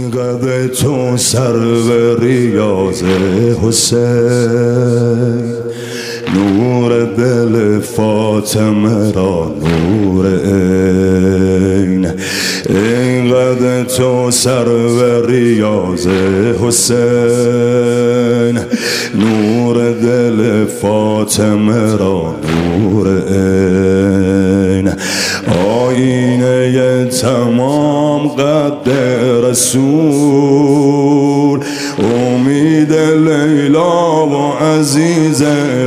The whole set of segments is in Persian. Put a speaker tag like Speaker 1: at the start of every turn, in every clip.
Speaker 1: اینقدر تو سر به ریاض حسین، نور دل فاطمه را نور عین. اینقدر تو سر به ریاض حسین، نور دل فاطمه را نور عین. آینه تمام قد رسول، امید لیلا و عزیز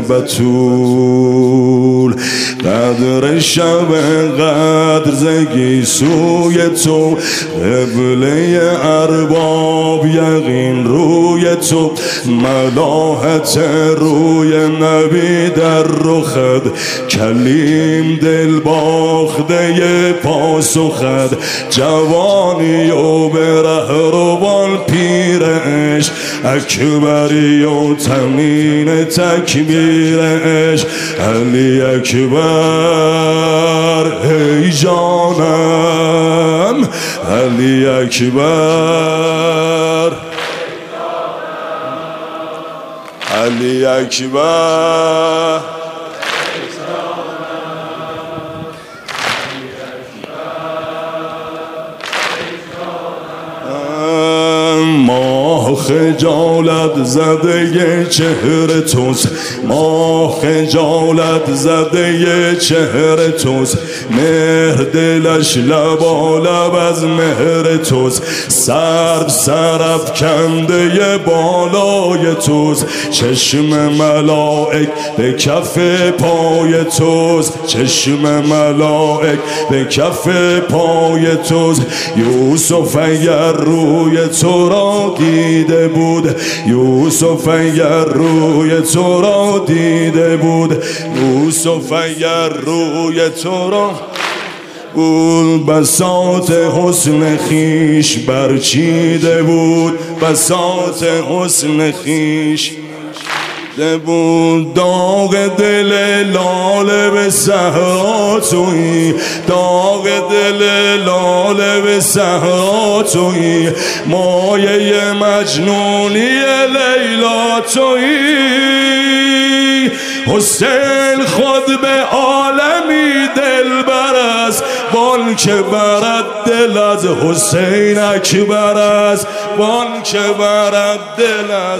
Speaker 1: بتول. قدر شب قدر زگی سوی تو، قبله ارباب یقین روی تو. ملاحت روی نبی در رخت، کلیم دل باخته پاسخت. جوانی و به رهروان پیرش، اکبری و تمین تکبیرش. علی اکبر ای جانم، علی اکبر، علی اکبر. ماه خجالت زده چهره توست، ماه خجالت زده چهره توست. مهر دلش لبالب از مهر توست، سرد سرف کنده بالای توست. چشم ملائک به کف پای توست، چشم ملائک به کف پای توست. یوسف اگر روی تو را دیده بود، یوسف اگر روی تو را دیده بود، یوسف اگر روی تو را بود. بساط حسن خیش برچیده بود، بساط حسن خیش بود. داغ دل لاله به صحرا تویی، داغ دل لاله به صحرا تویی. مایه مجنونی لیلا تویی. حسین خود به عالمی دل بر است، وان که برد دل از حسین اکبر است، وان که برد دل از.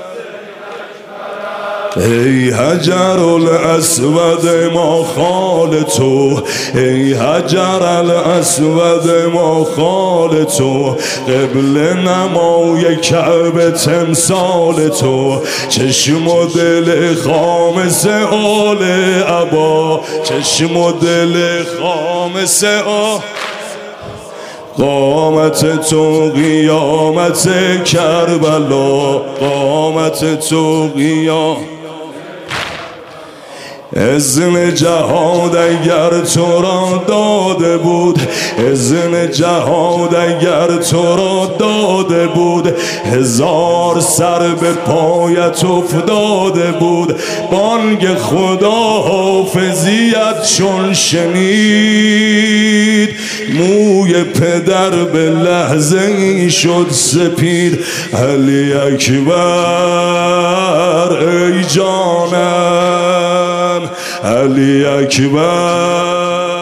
Speaker 1: ای حجر الاسود ما خال تو، ای حجر الاسود ما خال تو. قبل نمای کعبه تمثال تو، چشم و دل خامس آل عبا، چشم و دل خامس آل. قامت تو قیامت کربلا، قامت تو قیامت. اذن جهاد اگر تو را داده بود، اذن جهاد اگر تو را داده بود. هزار سر به پایت افتاده بود. بانگ خدا حافظیت چون شنید، موی پدر به لحظه ای شد سپید. علی اکبر ای جانم، علی اکبر.